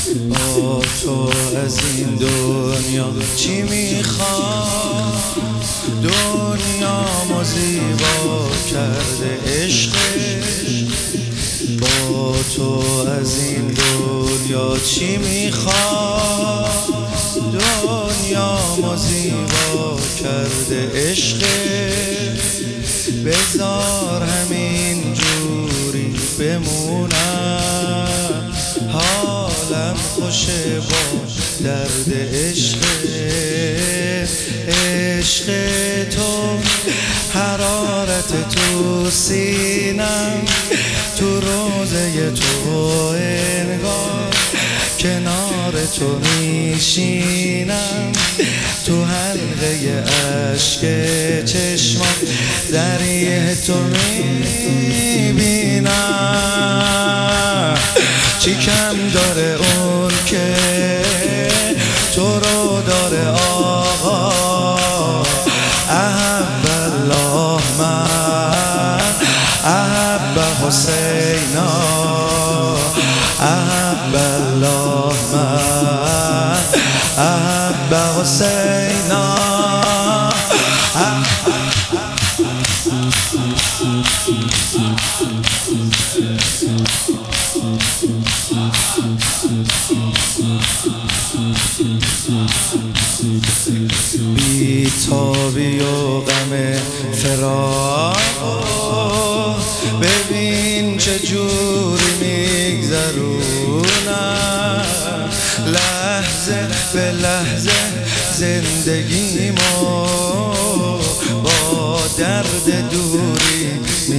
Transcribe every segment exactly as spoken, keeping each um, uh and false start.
با تو از این دنیا چی میخوام؟ دنیامو زیبا کرده عشقش. با تو از این دنیا چی میخوام؟ دنیامو زیبا کرده عشقش. بذار همین جوری بمونم، حالم خوشه با درد عشق. عشق تو حرارت تو سینم، تو روزه تو انگار کنار تو میشینم. تو حلقه عشق چشمم دریه تو میبینم. چی کم داره اون که تو رو داره آقا؟ احب الله من احب حسینا، احب الله من احب حسینا. بی تابی و غم فراق ببین چه جوری میگذرونم. لحظه به لحظه زندگیمو با درد دوری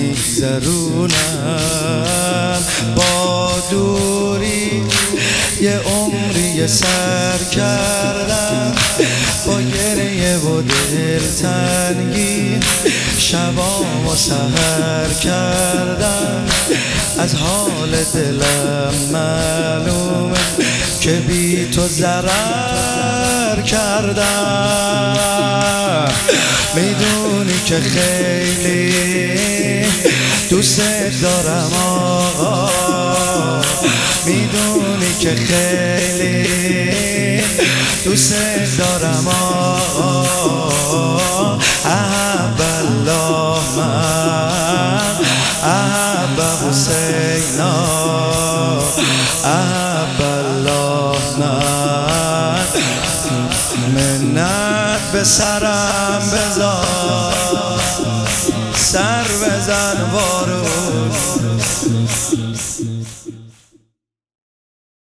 میگذرونم. با دوری یه عمری سر کردم، با گریه و دلتنگی شبامو سحر کردم. از حال دلم معلومه که بی تو ضرر کردم. میدونی که خیلی دوست دارم آقا، میدونی که خیلی دوست دارم آقا. احب الله من احب حسینا، احب الله من. منت به سرم بذار